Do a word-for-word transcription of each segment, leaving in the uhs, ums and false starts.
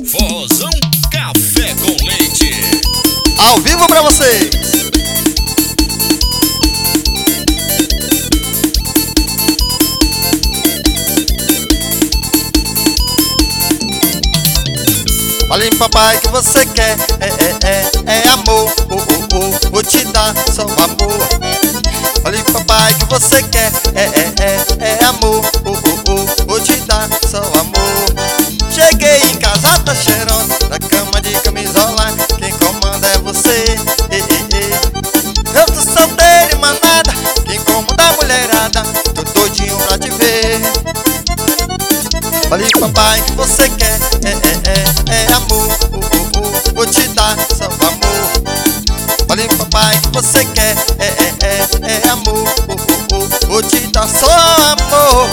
Forrozão Café com Leite. Ao vivo pra vocês. Fale papai que você quer, é, é, é, é amor, oh, oh, oh, vou te dar só amor. Fale papai que você quer, é, é, é, é amor, oh, oh, oh, vou te dar só amor. Cheguei em casa, tá cheirando, na cama de camisola, quem comanda é você, eh, eh, eh. Eu tô solteiro e manada, quem comanda a mulherada, tô doidinho pra te ver. Fale papai que você quer, é, é, é, é amor, oh, oh, oh, vou te dar só amor. Fale papai que você quer, é, é, é, é amor, oh, oh, oh, vou te dar só amor.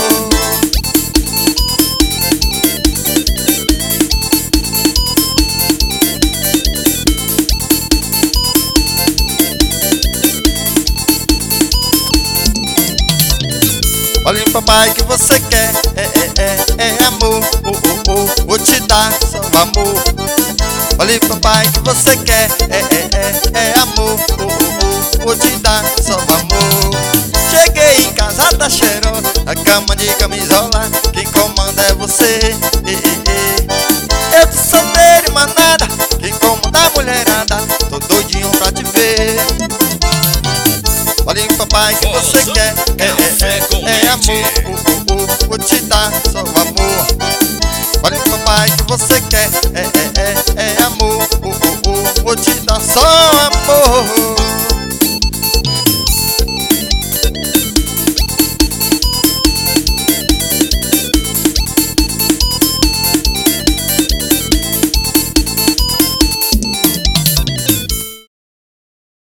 Olha papai que você quer, é, é, é, é amor, oh, oh, oh, vou te dar só amor. Olha papai que você quer, é, é, é, é amor, oh, oh, oh, vou te dar só amor. Cheguei em casa, tá cheirando, na cama de camisola, quem comanda é você, eh, eh, eh. Eu tô solteiro e manada, quem comanda a mulherada, tô doidinho pra te ver. Olha papai que você quer, é,